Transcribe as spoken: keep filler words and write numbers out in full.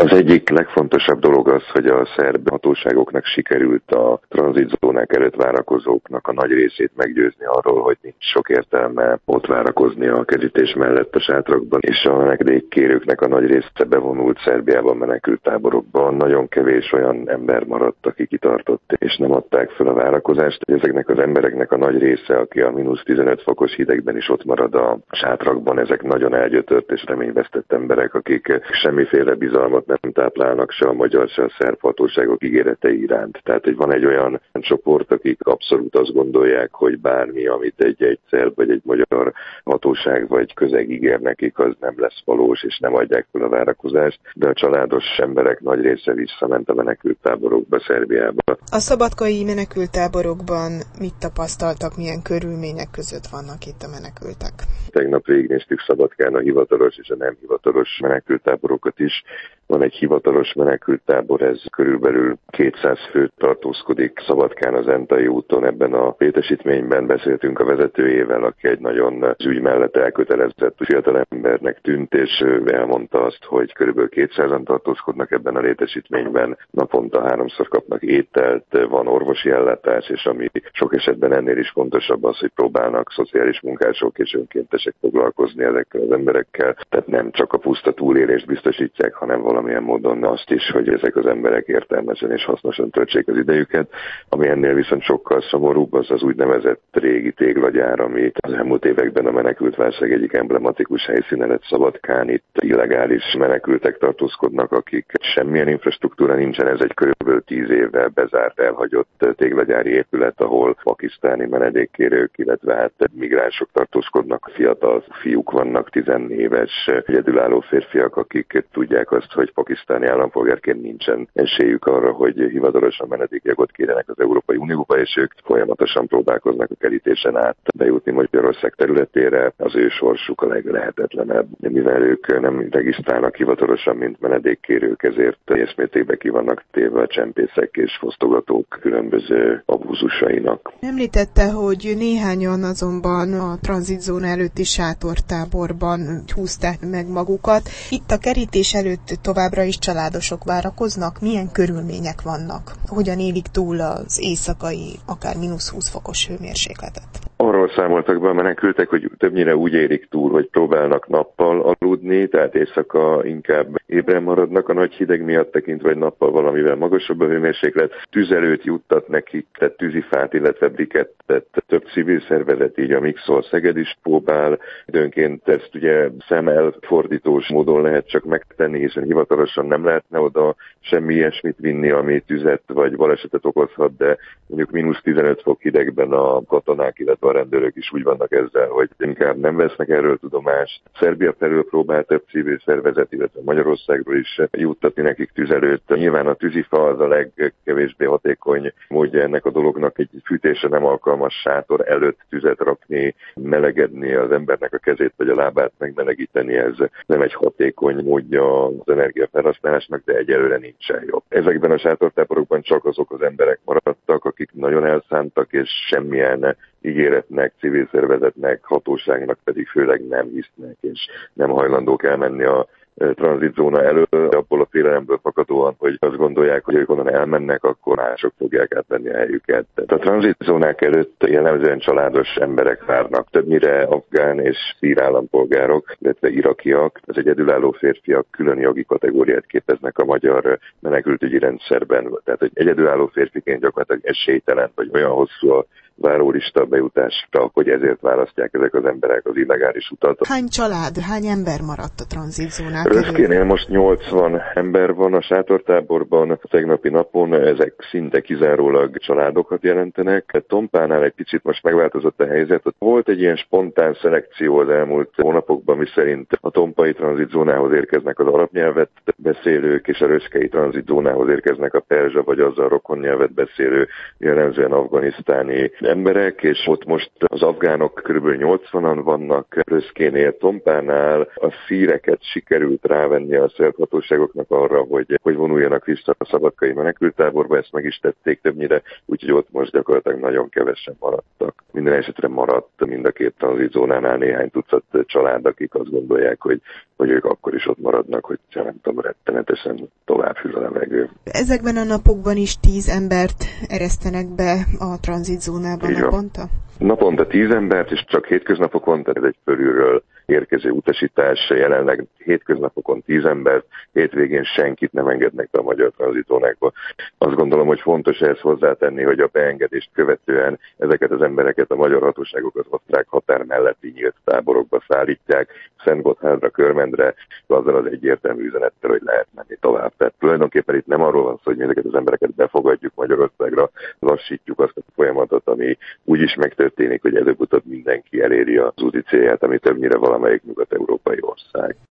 Az egyik legfontosabb dolog az, hogy a szerb hatóságoknak sikerült a tranzitzónák előtt várakozóknak a nagy részét meggyőzni arról, hogy nincs sok értelme ott várakozni a kerítés mellett a sátrakban, és a menedékkérőknek a nagy része bevonult Szerbiában menekült táborokban. Nagyon kevés olyan ember maradt, aki kitartott, és nem adták fel a várakozást. Ezeknek az embereknek a nagy része, aki a mínusz tizenöt fokos hidegben is ott marad a sátrakban, ezek nagyon elgyötört és reményvesztett emberek, akik semmiféle bizalmat nem táplálnak se a magyar, se a szerb hatóságok ígéretei iránt. Tehát, hogy van egy olyan csoport, akik abszolút azt gondolják, hogy bármi, amit egy, egy szerb vagy egy magyar hatóság vagy közeg ígér nekik, az nem lesz valós, és nem adják fel a várakozást, de a családos emberek nagy része visszament a menekülttáborokba, Szerbiába. A szabadkai menekülttáborokban mit tapasztaltak, milyen körülmények között vannak itt a menekültek? Tegnap végignéztük Szabadkán a hivatalos és a nem hivatalos menekülttáborokat is. Van egy hivatalos menekülttábor, ez körülbelül kétszáz fő tartózkodik Szabadkán az Entai úton. Ebben a létesítményben beszéltünk a vezetőjével, aki egy nagyon az ügy mellett elkötelezett fiatalembernek tűnt, és elmondta azt, hogy körülbelül kétszázan tartózkodnak ebben a létesítményben, naponta háromszor kapnak ételt, van orvosi ellátás, és ami sok esetben ennél is fontosabb az, hogy próbálnak szociális munkások és önkéntesek foglalkozni ezekkel az emberekkel. Tehát nem csak a puszta túlélést biztosítják, hanem valamilyen módon azt is, hogy ezek az emberek értelmesen és hasznosan töltsék az idejüket. Ami ennél viszont sokkal szomorúbb, az az úgynevezett régi téglagyár, ami az elmúlt években a menekültválság egyik emblematikus helyszíne lett Szabadkán. Itt illegális menekültek tartózkodnak, akik semmilyen infrastruktúra nincsen, ez egy körülbelül tíz évvel bezárt, elhagyott téglagyári épület, ahol pakisztáni menedékkérők, illetve hát migránsok tartózkodnak, fiatal fiúk vannak, tizenéves egyedülálló férfiak, akik tudják azt, hogy pakisztáni állampolgárként nincsen esélyük arra, hogy hivatalosan menedékjogot kérjenek az Európai Unióba, és ők folyamatosan próbálkoznak a kerítésen át bejutni Magyarország területére. Az ő sorsuk a leglehetetlenebb, mivel ők nem regisztrálnak hivatalosan, mint menedékkérők, ezért teljes mértékben ki vannak téve a csempészek és fosztogatók különböző abúzusainak. Említette, hogy néhányan azonban a tranzitzóna előtti sátortáborban húzták meg magukat. Itt a kerítés előtt továbbra is családosok várakoznak? Milyen körülmények vannak? Hogyan élik túl az éjszakai, akár mínusz húsz fokos hőmérsékletet? Arról számoltak be a menekültek, hogy többnyire úgy érik túl, hogy próbálnak nappal aludni, tehát éjszaka inkább ébren maradnak a nagy hideg miatt tekintve, vagy nappal valamivel magasabb a hőmérséklet. Tüzelőt juttat nekik, tehát tűzifát, illetve brikettet több civil szervezet, így a Mixol Szeged is próbál. Időnként ezt ugye szemelfordítós módon lehet csak megtenni, hiszen hivatalosan nem lehetne oda semmi ilyesmit vinni, ami tüzet vagy balesetet okozhat, de mondjuk mínusz tizenöt fok hidegben a katonák, illetve a rendőrök is úgy vannak ezzel, hogy inkább nem vesznek erről tudomást. Szerbia felől próbál több civil szervezet, illetve Magyarországról is juttatni nekik tüzelőt. Nyilván a tűzifa az a legkevésbé hatékony módja ennek a dolognak, egy fűtésre nem alkalmas sátor előtt tüzet rakni, melegedni az embernek a kezét vagy a lábát megmelegíteni, ez nem egy hatékony módja az energiafelhasználásnak, de egyelőre nincsen jobb. Ezekben a sátortáborokban csak azok az emberek maradtak, akik nagyon elszántak, és semmilyen ígéretnek, civil szervezetnek, hatóságnak pedig főleg nem hisznek, és nem hajlandók elmenni a tranzitzóna elől, abból a félelemből fakadóan, hogy azt gondolják, hogy ők onnan elmennek, akkor mások fogják átvenni a helyüket. Tehát a tranzitzónák előtt jellemzően családos emberek várnak, többnyire afgán és szír állampolgárok, illetve irakiak. Az egyedülálló férfiak külön jogi kategóriát képeznek a magyar menekültügyi rendszerben. Tehát egy egyedülálló férfiként gyakorlatilag esélytelen, vagy olyan hosszú a várólista bejutásra, hogy ezért választják ezek az emberek az illegális utat. Hány család, hány ember maradt a tranzitzónák körül? Röszkénél most nyolcvan ember van a sátortáborban, a tegnapi napon ezek szinte kizárólag családokat jelentenek. Tompánál egy picit most megváltozott a helyzet. Ott volt egy ilyen spontán szelekció az elmúlt hónapokban, miszerint a tompai tranzitzónához érkeznek az arab nyelvet beszélők, és a röszkei tranzitzónához érkeznek a perzsa vagy azzal rokon nyelvet beszélő, jellemzően afganisztáni emberek, és ott most az afgánok körülbelül nyolcvanan vannak Röszkénél. Tompánál a szíreket sikerült rávenni a szerb hatóságoknak arra, hogy, hogy vonuljanak vissza a szabadkai menekülttáborba, ezt meg is tették többnyire, úgyhogy ott most gyakorlatilag nagyon kevesen maradtak. Minden esetre maradt mind a két tranzitzónánál néhány tucat család, akik azt gondolják, hogy, hogy ők akkor is ott maradnak, hogy nem tudom, rettenetesen fűl a levegő. Ezekben a napokban is tíz embert eresztenek be a tranzitzónában naponta? Naponta tíz embert, és csak hétköznapokon, tehát ez egy fölülről érkező utasítás, jelenleg hétköznapokon tíz embert, hétvégén senkit nem engednek be a magyar tranzitzónákba. Azt gondolom, hogy fontos ehhez hozzátenni, hogy a beengedést követően ezeket az embereket a magyar hatóságok az osztrák határ melletti nyílt táborokba szállítják, Szentgotthardra, Körmendre, azzal az egyértelmű üzenettel, hogy lehet menni tovább. Tehát tulajdonképpen itt nem arról van szó, hogy mi ezeket az embereket befogadjuk Magyarországra, lassítjuk azt a folyamatot, ami úgyis megtörténik, hogy előbb-utóbb mindenki eléri az úti célját, ami többnyire valamelyik nyugat-európai ország.